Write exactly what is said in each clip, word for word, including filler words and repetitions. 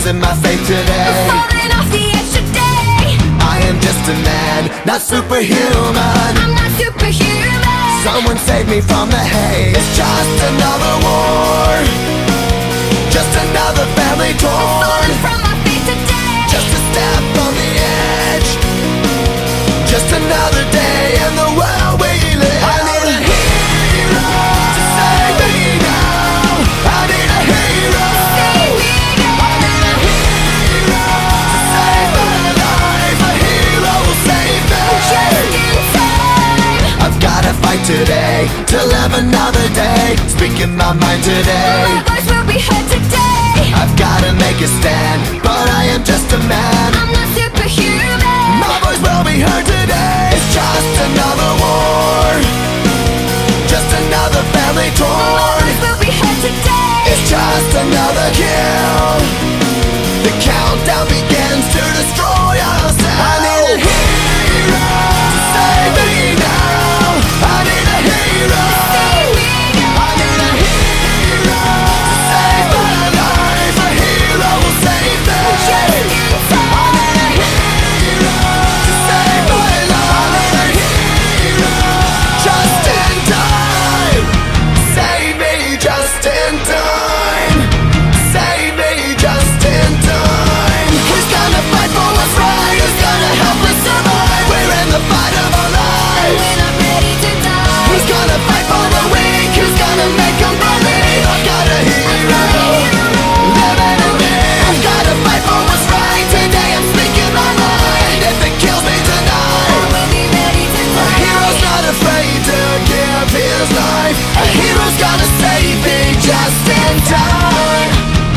losing my faith today. I'm falling off the edge today. I am just a man, not superhuman. I'm not superhuman. Someone save me from the hate. It's just another war, just another family torn. Falling from my feet today. Just a step on the edge, just another day in the world we live. I need a hero to save me now. I need a hero. Save me now. I need a hero to save my life. A hero will save me. Just in time. I've gotta fight today to live another day, speaking my mind today. My voice will be heard today. I've gotta make a stand, but I am just a man. I'm not superhuman. My voice will be heard today. It's just another war, just another family My torn. voice will be heard today. It's just another kill. The countdown begins to destroy ourselves. I need a hero to save me now. I need a hero. Save me now. I need a hero to save my life. A hero will save me. Just in time. I need a hero to save my life. I need a hero just in time. Save me just in time. Save me just in time. Who's gonna fight for what's right? Who's gonna help us survive? We're in the fight of our lives. When I'm ready to die. Who's gonna fight for the weak? Who's gonna make them believe? I've got a hero living in me. I've gotta fight for what's right. Today I'm speaking my mind. If it kills me tonight, I will be ready to a die. hero's not afraid to give his life. A hero's gonna save me just in time.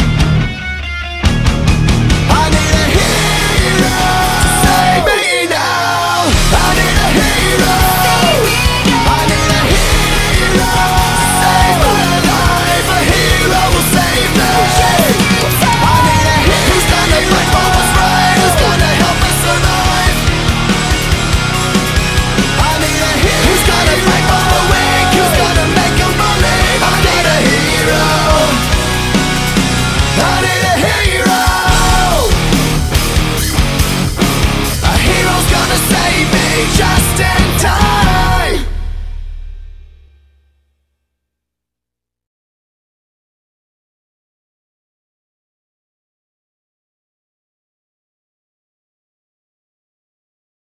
I need a hero to save me now. I need a hero. Save me now. I need a hero to save my life. A hero will save me. I need a hero. Who's gonna fight for what's right? Who's gonna help us survive? I need a hero. Who's gonna fight for the weak? Who's gonna make them believe? I need a hero. I need a hero. A hero's gonna save me.